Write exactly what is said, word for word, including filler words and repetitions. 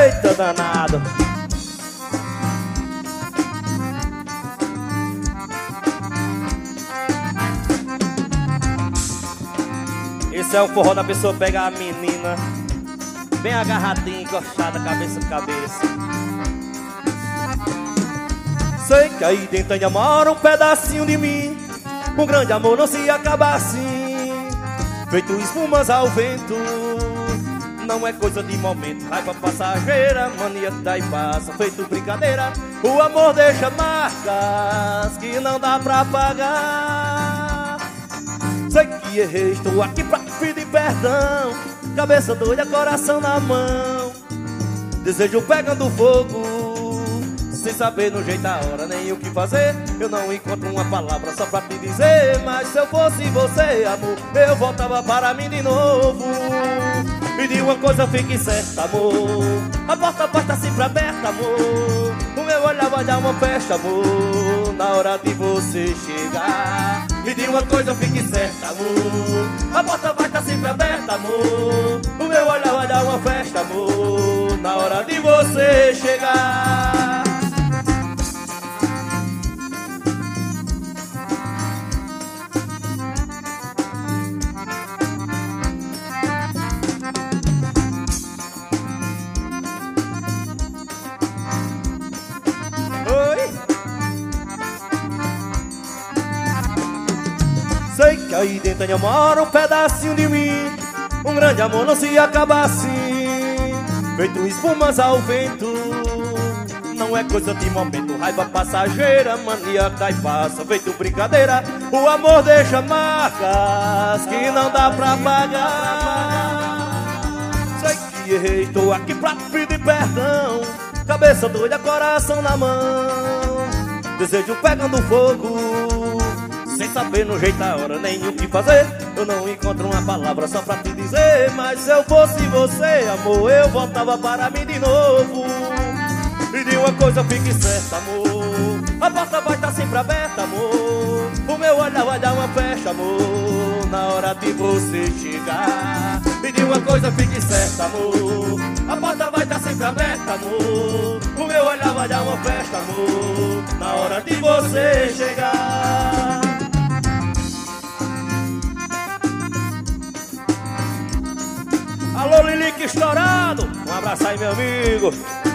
Eita danado. Esse é o forró da pessoa pegar a menina bem agarradinha, encostada, cabeça a cabeça. Sei que aí dentro ainda mora um pedacinho de mim. Um grande amor não se acaba assim, feito espumas ao vento. Não é coisa de momento, raiva passageira, mania dá e passa, feito brincadeira. O amor deixa marcas que não dá pra apagar. Sei que errei, estou aqui pra pedir perdão. Cabeça doida, coração na mão. Desejo pegando fogo, sem saber no jeito, a hora, nem o que fazer. Eu não encontro uma palavra só pra te dizer. Mas se eu fosse você, amor, eu voltava para mim de novo. Me diga uma coisa, fique certa, amor, a porta vai estar sempre aberta, amor. O meu olhar vai dar uma festa, amor, na hora de você chegar. Me diga uma coisa, fique certa, amor, a porta vai estar sempre aberta, amor. O meu olhar vai dar uma festa, amor, na hora de você chegar. Sei que aí dentro ainda mora um pedacinho de mim. Um grande amor não se acaba assim, feito espumas ao vento. Não é coisa de momento, raiva passageira, mania dá e passa, feito brincadeira. O amor deixa marcas que não dá pra apagar. Sei que errei, estou aqui pra pedir perdão. Cabeça doida, coração na mão. Desejo pegando fogo, sem saber no jeito, a hora, nem o que fazer. Eu não encontro uma palavra só pra te dizer. Mas se eu fosse você, amor, eu voltava para mim de novo. E de uma coisa fique certa, amor, a porta vai estar sempre aberta, amor. O meu olhar vai dar uma festa, amor, na hora de você chegar. E de uma coisa fique certa, amor, a porta vai estar sempre aberta, amor. O meu olhar vai dar uma festa, amor, na hora de você chegar. Alô, Lilique estourado, um abraço aí, meu amigo.